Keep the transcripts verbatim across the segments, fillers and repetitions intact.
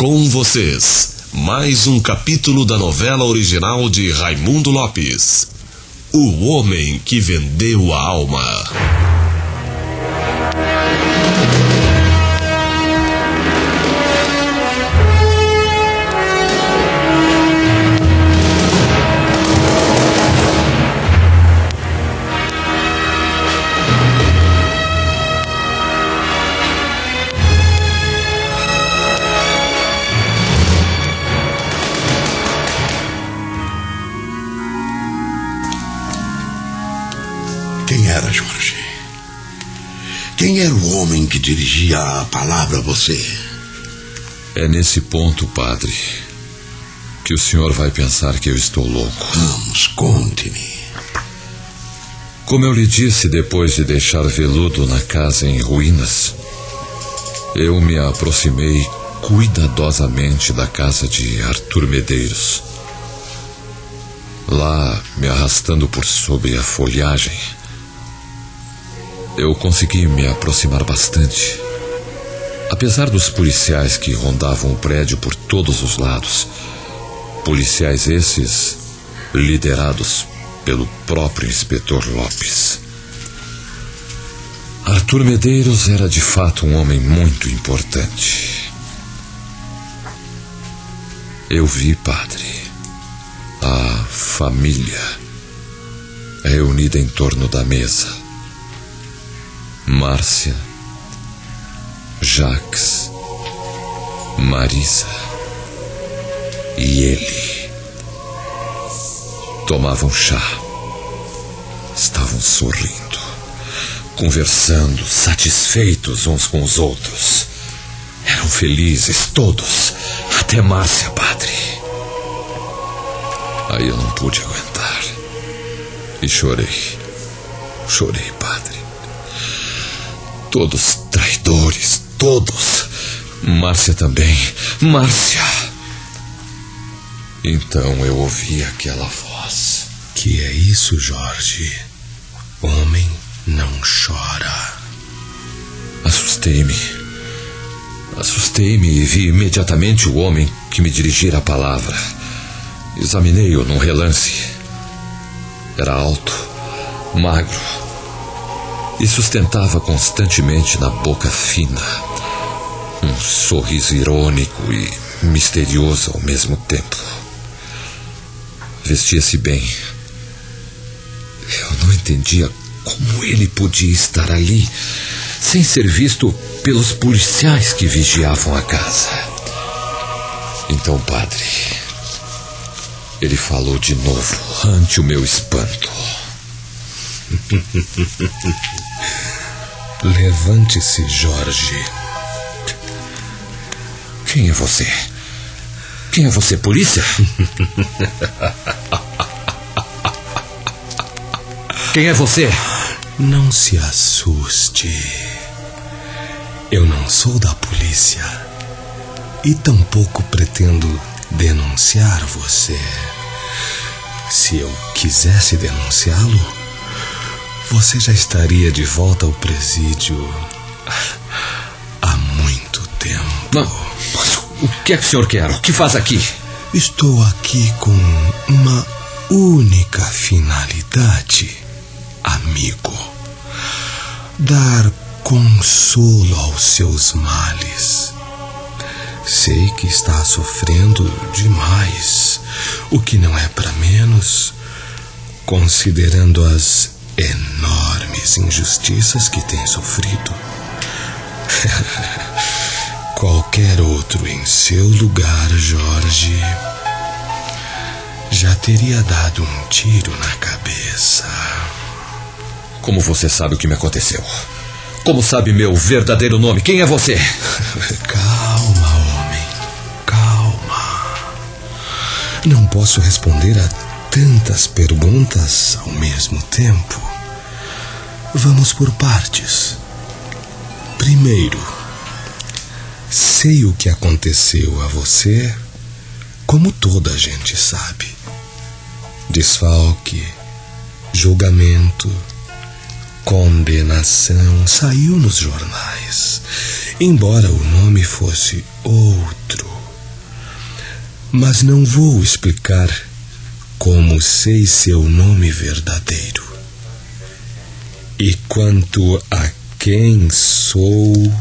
Com vocês, mais um capítulo da novela original de Raimundo Lopes, O Homem que Vendeu a Alma. Quem era, Jorge? Quem era o homem que dirigia a palavra a você? É nesse ponto, padre, que o senhor vai pensar que eu estou louco. Vamos, conte-me. Como eu lhe disse depois de deixar Veludo na casa em ruínas, eu me aproximei cuidadosamente da casa de Arthur Medeiros. Lá, me arrastando por sobre a folhagem, eu consegui me aproximar bastante. Apesar dos policiais que rondavam o prédio por todos os lados, policiais esses liderados pelo próprio inspetor Lopes. Arthur Medeiros era de fato um homem muito importante. Eu vi, padre, a família reunida em torno da mesa. Márcia, Jacques, Marisa e ele tomavam chá. Estavam sorrindo, conversando, satisfeitos uns com os outros. Eram felizes todos, até Márcia, padre. Aí eu não pude aguentar e chorei. Chorei, padre. Todos traidores, todos. Márcia também. Márcia. Então eu ouvi aquela voz. Que é isso, Jorge? Homem não chora. Assustei-me. Assustei-me e vi imediatamente o homem que me dirigira a palavra. Examinei-o num relance. Era alto, magro, e sustentava constantemente na boca fina um sorriso irônico e misterioso ao mesmo tempo. Vestia-se bem. Eu não entendia como ele podia estar ali sem ser visto pelos policiais que vigiavam a casa. Então, padre, ele falou de novo ante o meu espanto. Levante-se, Jorge. Quem é você? Quem é você, polícia? Quem é você? Não se assuste. Eu não sou da polícia e tampouco pretendo denunciar você. Se eu quisesse denunciá-lo, você já estaria de volta ao presídio há muito tempo. Não, mas o que é que o senhor quer? O que faz aqui? Estou aqui com uma única finalidade, amigo. Dar consolo aos seus males. Sei que está sofrendo demais, o que não é para menos, considerando as enormes injustiças que tem sofrido. Qualquer outro em seu lugar, Jorge, já teria dado um tiro na cabeça. Como você sabe o que me aconteceu? Como sabe meu verdadeiro nome? Quem é você? Calma, homem, calma. Não posso responder a tantas perguntas ao mesmo tempo. Vamos por partes. Primeiro, sei o que aconteceu a você, como toda a gente sabe. Desfalque, julgamento, condenação saiu nos jornais, embora o nome fosse outro. Mas não vou explicar como sei seu nome verdadeiro. E quanto a quem sou,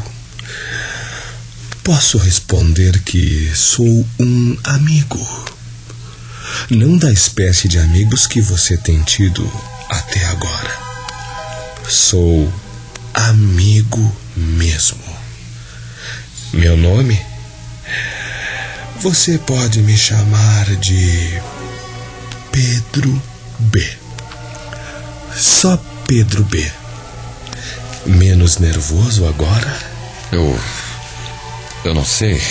posso responder que sou um amigo. Não da espécie de amigos que você tem tido até agora. Sou amigo mesmo. Meu nome? Você pode me chamar de Pedro B. Só Pedro B. Menos nervoso agora? Eu... Eu não sei.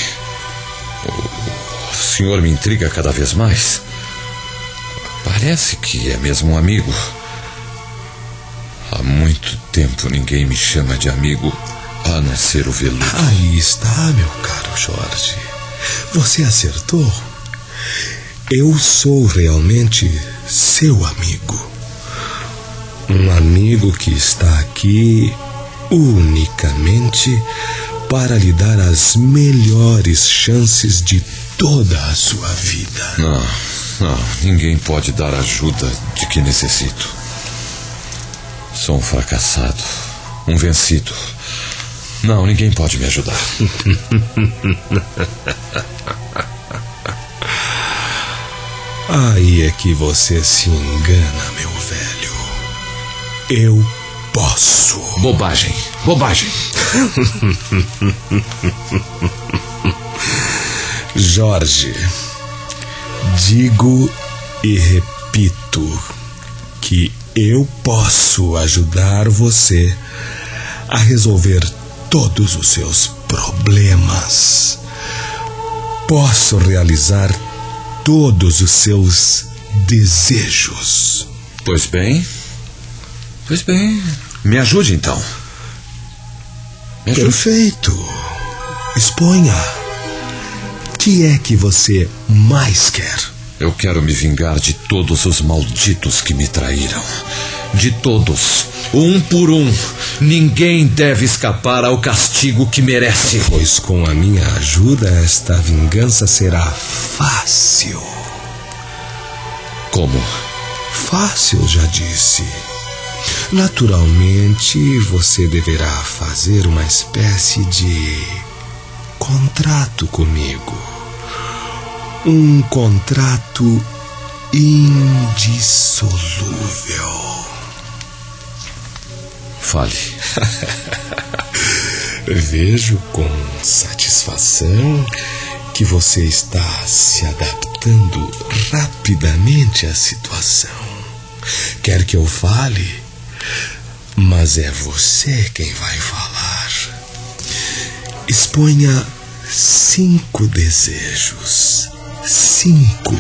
O senhor me intriga cada vez mais. Parece que é mesmo um amigo. Há muito tempo ninguém me chama de amigo, a não ser o Veludo. Aí está, meu caro Jorge. Você acertou. Eu sou realmente seu amigo. Um amigo que está aqui unicamente para lhe dar as melhores chances de toda a sua vida. Não, não, ninguém pode dar a ajuda de que necessito. Sou um fracassado, um vencido. Não, ninguém pode me ajudar. Aí é que você se engana, meu velho. Eu posso. Bobagem, bobagem. Jorge, digo e repito que eu posso ajudar você a resolver todos os seus problemas. Posso realizar todos os seus desejos. Pois bem, pois bem, me ajude então. Me ajude. Perfeito. Exponha. O que é que você mais quer? Eu quero me vingar de todos os malditos que me traíram. De todos, um por um. Ninguém deve escapar ao castigo que merece. Pois com a minha ajuda, esta vingança será fácil. Como? Fácil, já disse. Naturalmente, você deverá fazer uma espécie de contrato comigo. Um contrato indissolúvel. Fale. Vejo com satisfação que você está se adaptando rapidamente à situação. Quer que eu fale, mas é você quem vai falar. Exponha cinco desejos. Cinco.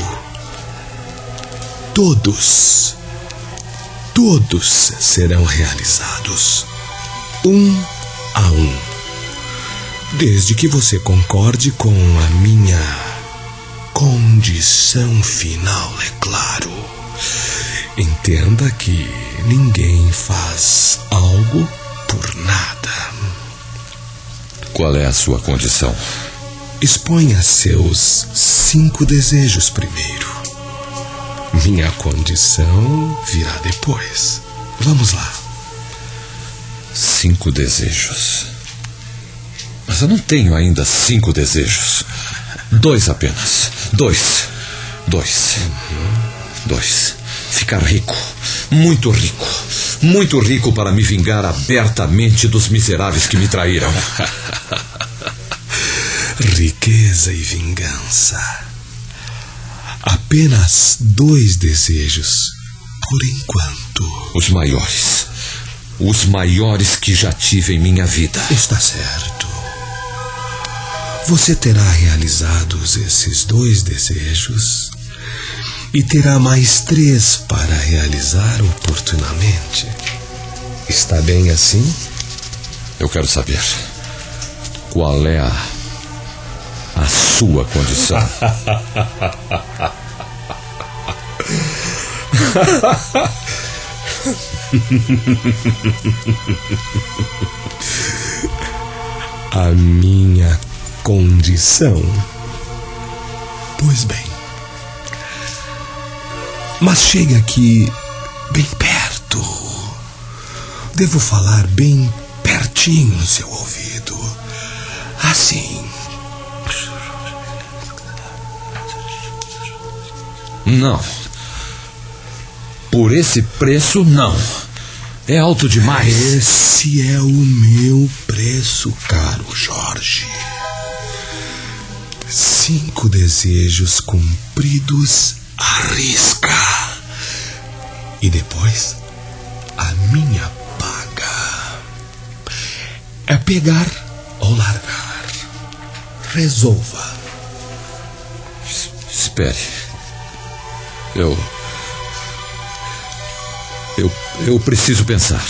Todos, todos serão realizados, um a um, desde que você concorde com a minha condição final, é claro. Entenda que ninguém faz algo por nada. Qual é a sua condição? Exponha seus cinco desejos primeiro. Minha condição virá depois. Vamos lá. Cinco desejos. Mas eu não tenho ainda cinco desejos. Dois apenas. Dois. Dois. Uhum. Dois. Ficar rico. Muito rico. Muito rico para me vingar abertamente dos miseráveis que me traíram. Riqueza e vingança. Apenas dois desejos, por enquanto. Os maiores. Os maiores que já tive em minha vida. Está certo. Você terá realizado esses dois desejos e terá mais três para realizar oportunamente. Está bem assim? Eu quero saber qual é a, a sua condição. A minha condição Pois bem. Mas chegue aqui bem perto. Devo falar bem pertinho no seu ouvido. Assim. Não. Por esse preço, não. É alto demais. Esse é o meu preço, caro Jorge. Cinco desejos cumpridos à risca. E depois, a minha paga. É pegar ou largar. Resolva. Es- Espere. Eu... Eu, eu preciso pensar.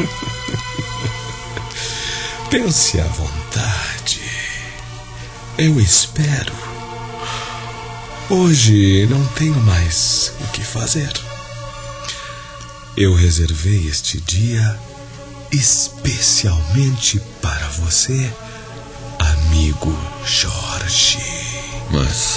Pense à vontade. Eu espero. Hoje não tenho mais o que fazer. Eu reservei este dia especialmente para você, amigo Jorge. Mas...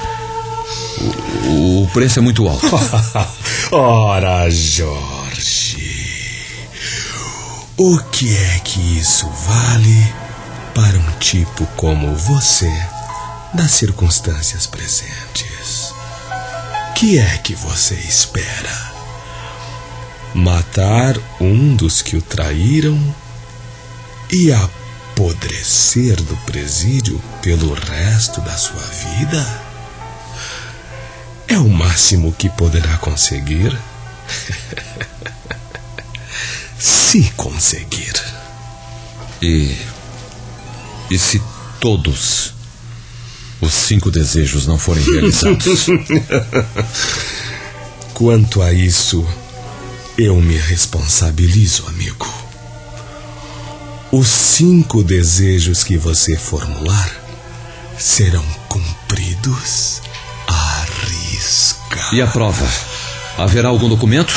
O, o preço é muito alto. Ora, Jorge, o que é que isso vale para um tipo como você nas circunstâncias presentes? Que é que você espera? Matar um dos que o traíram e apodrecer do presídio pelo resto da sua vida? É o máximo que poderá conseguir. Se conseguir. E... E se todos os cinco desejos não forem realizados? Quanto a isso, eu me responsabilizo, amigo. Os cinco desejos que você formular serão cumpridos à risca. E a prova? Haverá algum documento?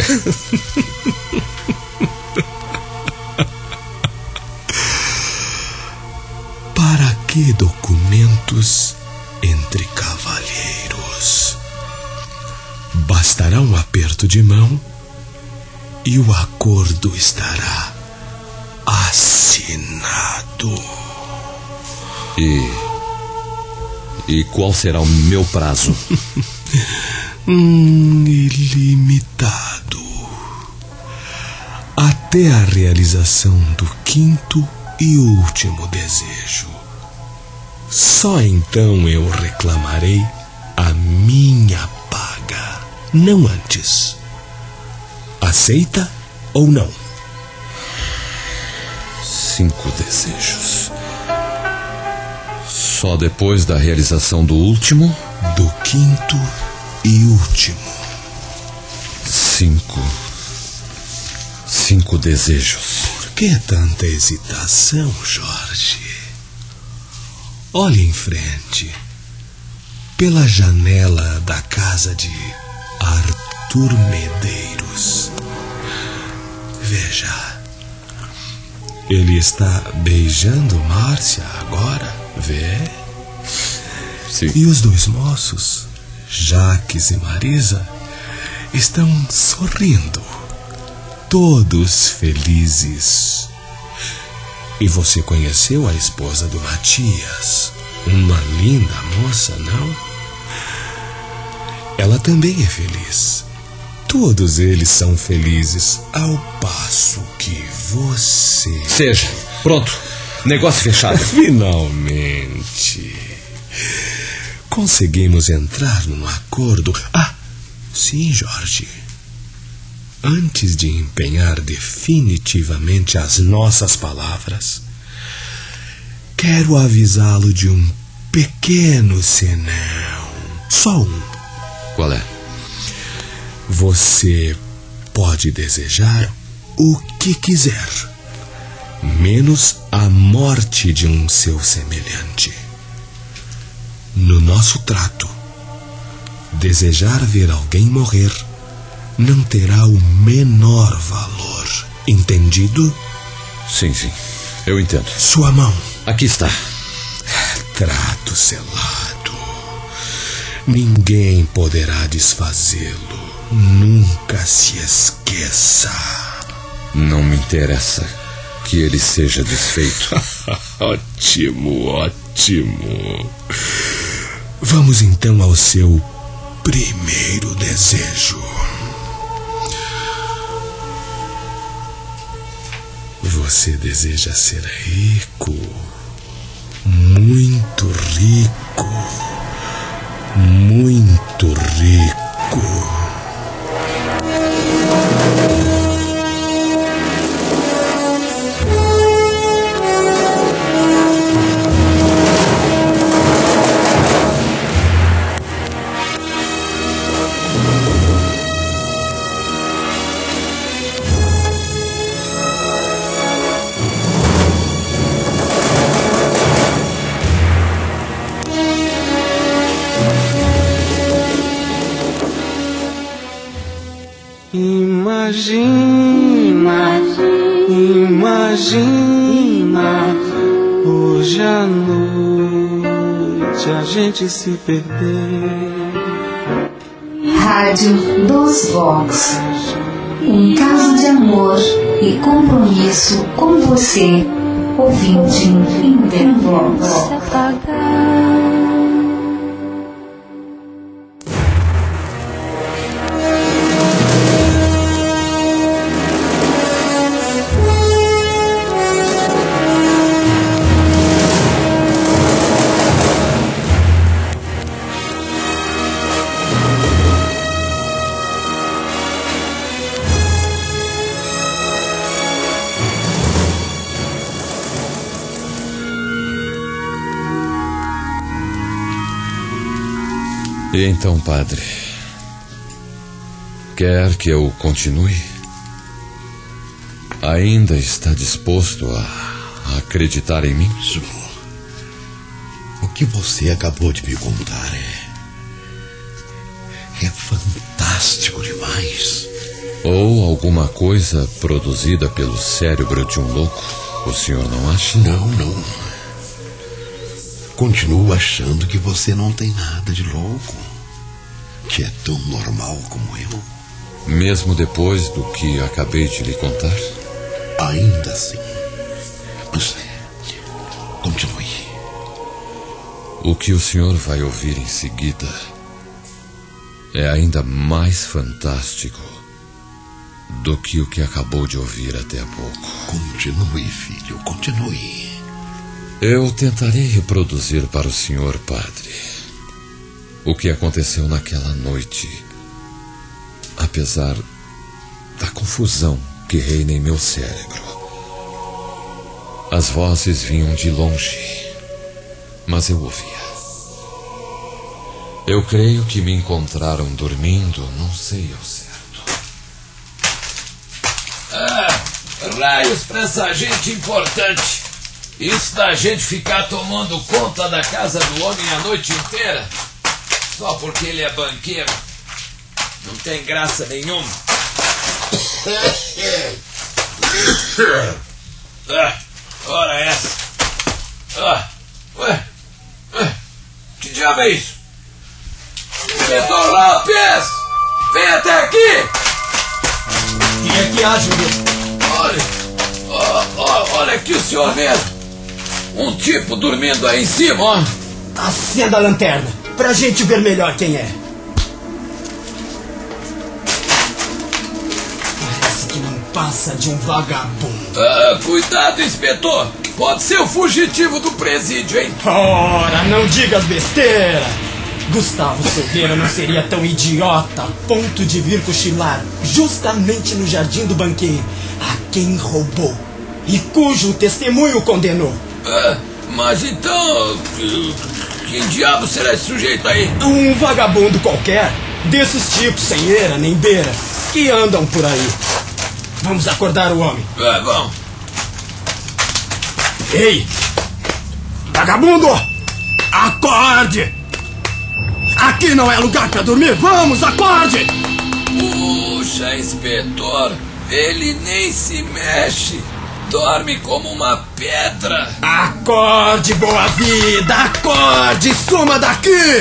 Para que documentos entre cavalheiros? Bastará um aperto de mão e o acordo estará assinado. E... E qual será o meu prazo? hum, ilimitado. Até a realização do quinto e último desejo. Só então eu reclamarei a minha paga, não antes. Aceita ou não? Cinco desejos. Só depois da realização do último? Do quinto e último. Cinco. Cinco desejos. Por que tanta hesitação, Jorge? Olhe em frente. Pela janela da casa de Arthur Medeiros. Veja. Ele está beijando Márcia agora, vê? Sim. E os dois moços, Jaques e Marisa, estão sorrindo, todos felizes. E você conheceu a esposa do Matias, uma linda moça, não? Ela também é feliz. Todos eles são felizes, ao passo que você... Seja. Pronto. Negócio fechado. Finalmente. Conseguimos entrar num acordo. Ah, sim, Jorge. Antes de empenhar definitivamente as nossas palavras, quero avisá-lo de um pequeno senão. Só um. Qual é? Você pode desejar o que quiser, menos a morte de um seu semelhante. No nosso trato, desejar ver alguém morrer não terá o menor valor. Entendido? Sim, sim. Eu entendo. Sua mão. Aqui está. Trato selado. ninguém poderá desfazê-lo. Nunca se esqueça. Não me interessa que ele seja desfeito. Ótimo, ótimo. Vamos então ao seu primeiro desejo. Você deseja ser rico, muito rico, muito rico. Imagina, imagina, hoje à noite a gente se perder. Rádio Dos Vox, um caso de amor e compromisso com você, ouvinte Intervox. E então, padre, quer que eu continue? Ainda está disposto a acreditar em mim? Zu, o que você acabou de me contar é... é fantástico demais. Ou alguma coisa produzida pelo cérebro de um louco, o senhor não acha? Não, não. Continuo achando que você não tem nada de louco, que é tão normal como eu. Mesmo depois do que acabei de lhe contar? Ainda assim. Mas continue. O que o senhor vai ouvir em seguida é ainda mais fantástico do que o que acabou de ouvir até há pouco. Continue, filho, continue. Eu tentarei reproduzir para o senhor, padre, o que aconteceu naquela noite, apesar da confusão que reina em meu cérebro. As vozes vinham de longe, mas eu ouvia. Eu creio que me encontraram dormindo, não sei ao certo. Ah, raios pra essa gente importante. Isso da gente ficar tomando conta da casa do homem a noite inteira, só porque ele é banqueiro, não tem graça nenhuma. Ah, ora essa. Ah, ué, ué, que diabo é isso? Inspetor Lopes! Vem até aqui! Quem é que há, Júlio? Olha, ó, ó, olha aqui o senhor mesmo. Um tipo dormindo aí em cima, ó. Acenda a lanterna, pra gente ver melhor quem é. Parece que não passa de um vagabundo. Ah, cuidado, inspetor. Pode ser o fugitivo do presídio, hein? Ora, não digas besteira. Gustavo Silveira não seria tão idiota a ponto de vir cochilar justamente no jardim do banqueiro a quem roubou e cujo testemunho condenou. Ah, mas então, quem diabo será esse sujeito aí? Um vagabundo qualquer, desses tipos sem eira nem beira, que andam por aí. Vamos acordar o homem. Ah, vamos. Ei, vagabundo, acorde! Aqui não é lugar pra dormir, vamos, acorde! Puxa, inspetor, ele nem se mexe. Dorme como uma pedra. Acorde, boa vida, acorde, suma daqui!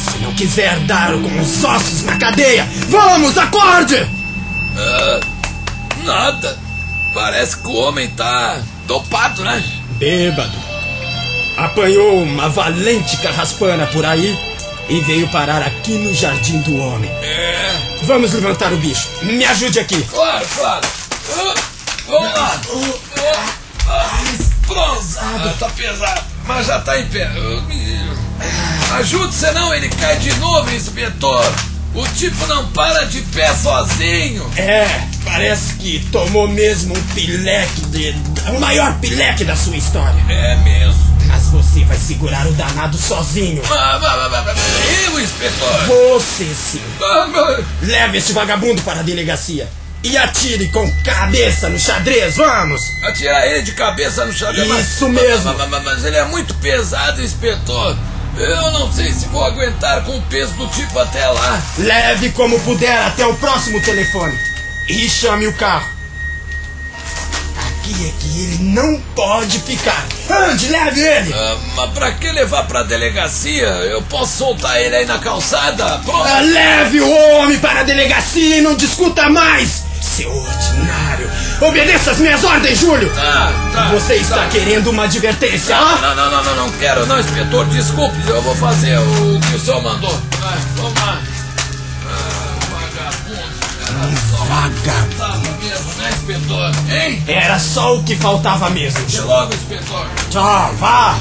Se não quiser dar com os ossos na cadeia, vamos, acorde! Ah, nada. Parece que o homem tá dopado, né? Bêbado. Apanhou uma valente carraspana por aí e veio parar aqui no Jardim do Homem. É. Vamos levantar o bicho. Me ajude aqui. Claro, claro. Ah, vamos lá. Ah, ah, pronto. Ah, tá pesado, mas já tá em pé. Ajude, senão ele cai de novo, inspetor. O tipo não para de pé sozinho. É, parece que tomou mesmo um pileque de... o maior pileque da sua história. É mesmo. Mas você vai segurar o danado sozinho. Ah, ah, ah, ah, eu, inspetor. Você sim. Ah, ah. Leve esse vagabundo para a delegacia e atire com cabeça no xadrez, vamos! Atirar ele de cabeça no xadrez. Isso mesmo. Mas, mas, mas ele é muito pesado, inspetor. Eu não sei se vou aguentar com o peso do tipo até lá. Leve como puder até o próximo telefone e chame o carro. Aqui é que ele não pode ficar. Ande, leve ele! Ah, mas pra que levar pra delegacia? Eu posso soltar ele aí na calçada? Pronto. Ah, leve o homem para a delegacia e não discuta mais! Seu ordinário! Obedeça as minhas ordens, Júlio! Tá, tá. Você está tá. querendo uma advertência, Não, ah? não, não, não, não, não quero não, inspetor. Desculpe, eu vou fazer o que o senhor mandou. Vai, vamos lá. Ah, vagabundo. Vagabundo. Tava mesmo, né, inspetor? Hein? Era só o que faltava mesmo. Até logo, inspetor. Tchau, vá!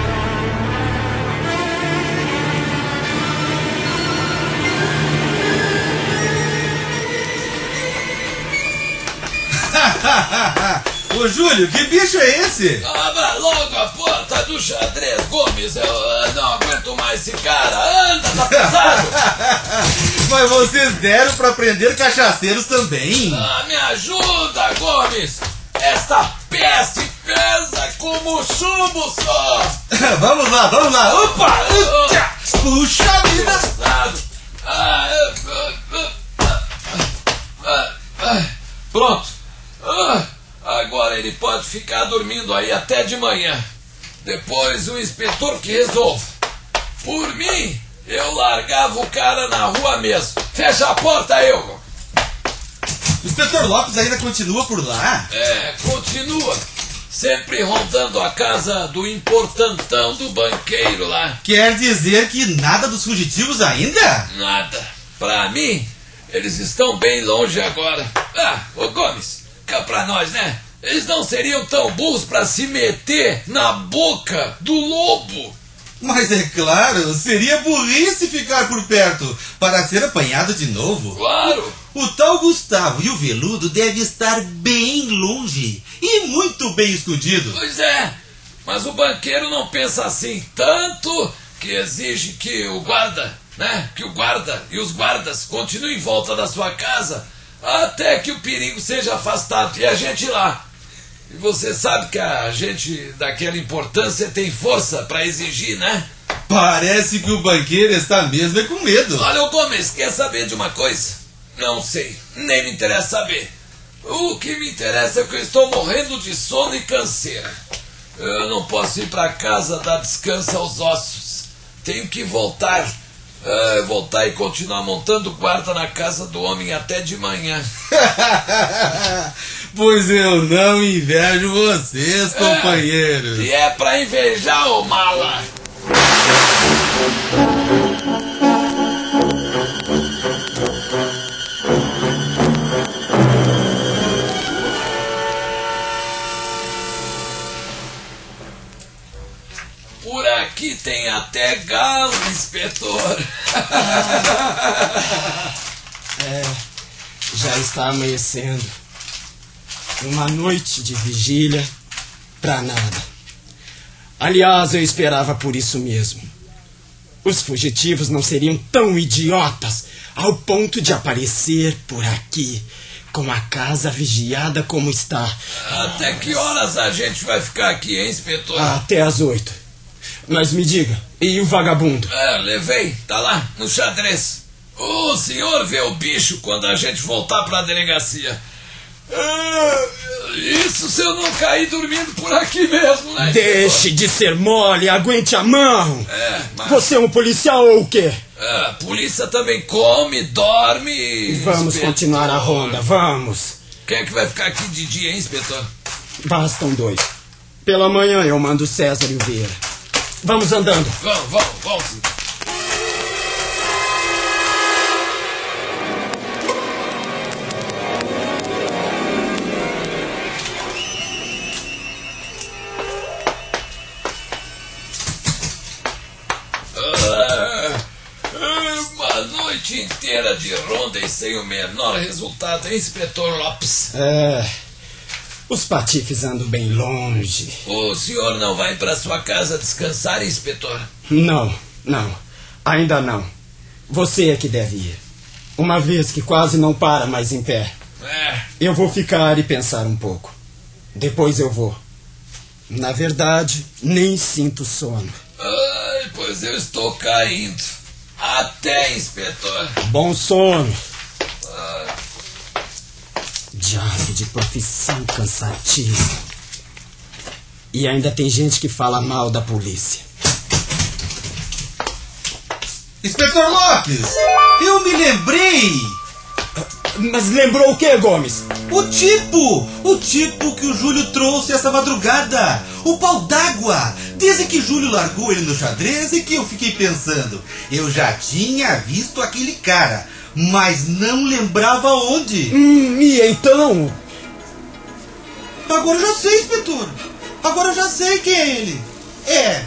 Ô Júlio, que bicho é esse? Abra logo a porta do xadrez, Gomes. Eu uh, não aguento mais esse cara. Anda, tá pesado. Mas vocês deram pra prender cachaceiros também. Ah, me ajuda, Gomes. Esta peste pesa como chumbo só. Vamos lá, vamos lá. Opa! Oh, puxa vida! Pesado. Ah, ah, ah, ah, ah, pronto. Ah, agora ele pode ficar dormindo aí até de manhã. Depois o inspetor que resolve. Por mim, eu largava o cara na rua mesmo. Fecha a porta, eu. O inspetor Lopes ainda continua por lá? É, continua. Sempre rondando a casa do importantão do banqueiro lá. Quer dizer que nada dos fugitivos ainda? Nada. Pra mim, eles estão bem longe agora. Ah, ô Gomes, cá pra nós, né? Eles não seriam tão burros pra se meter na boca do lobo. Mas é claro, seria burrice ficar por perto para ser apanhado de novo. Claro. O tal Gustavo e o Veludo devem estar bem longe e muito bem escondidos. Pois é, mas o banqueiro não pensa assim tanto que exige que o guarda, né? Que o guarda e os guardas continuem em volta da sua casa até que o perigo seja afastado e a gente ir lá. E você sabe que a gente daquela importância tem força para exigir, né? Parece que o banqueiro está mesmo é com medo. Olha, o Gomes, quer saber de uma coisa? Não sei, nem me interessa saber. O que me interessa é que eu estou morrendo de sono e canseira. Eu não posso ir para casa dar descanso aos ossos. Tenho que voltar. Uh, voltar e continuar montando guarda na casa do homem até de manhã. Pois eu não invejo vocês, é, companheiros. E é pra invejar, ô mala. Por aqui tem até galo, inspetor. É, já está amanhecendo. Uma noite de vigília pra nada. Aliás, eu esperava por isso mesmo. Os fugitivos não seriam tão idiotas ao ponto de aparecer por aqui com a casa vigiada como está. Até que horas a gente vai ficar aqui, hein, inspetor? Até às oito. Mas me diga, e o vagabundo? É, levei, tá lá, no xadrez. O senhor vê o bicho quando a gente voltar pra delegacia. Isso se eu não cair dormindo por aqui mesmo, né? Deixe de ser mole, aguente a mão. É, mas... Você é um policial ou o quê? É, a polícia também come, dorme. Vamos inspetor. continuar a ronda, vamos. Quem é que vai ficar aqui de dia, hein, inspetor? Bastam dois. Pela manhã eu mando César e o Vieira. Vamos andando. Vamos, vamos, vamos. Inteira de ronda e sem o menor resultado, hein, inspetor Lopes? É. Os patifes andam bem longe. O senhor não vai para sua casa descansar, inspetor? Não, não. Ainda não. Você é que deve ir. Uma vez que quase não para mais em pé. É. Eu vou ficar e pensar um pouco. Depois eu vou. Na verdade, nem sinto sono. Ai, pois eu estou caindo. Até, inspetor. Bom sono. Ah. Diabo de profissão cansativa. E ainda tem gente que fala mal da polícia. Inspetor Lopes, eu me lembrei. Mas lembrou o que, Gomes? O tipo, o tipo que o Júlio trouxe essa madrugada. O pau d'água. Dizem que Júlio largou ele no xadrez e que eu fiquei pensando. Eu já tinha visto aquele cara, mas não lembrava onde. Hum, e então? Agora eu já sei, inspetor. Agora eu já sei quem é ele. É...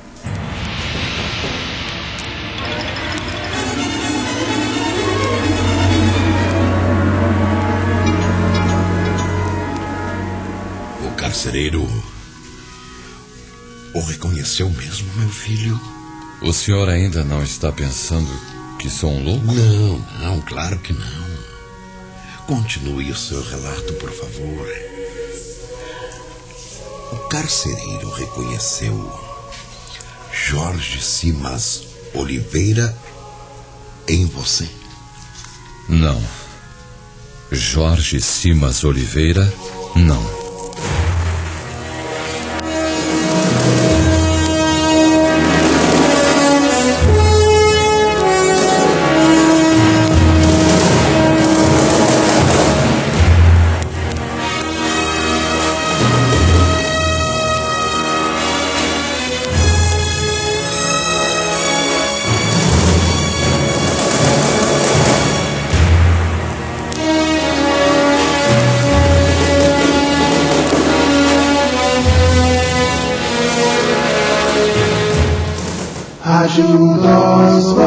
O carcereiro o reconheceu mesmo, meu filho? O senhor ainda não está pensando que sou um louco? Não, não, claro que não. Continue o seu relato, por favor. O carcereiro reconheceu Jorge Simas Oliveira em você? Não. Jorge Simas Oliveira, não. Rádio Voz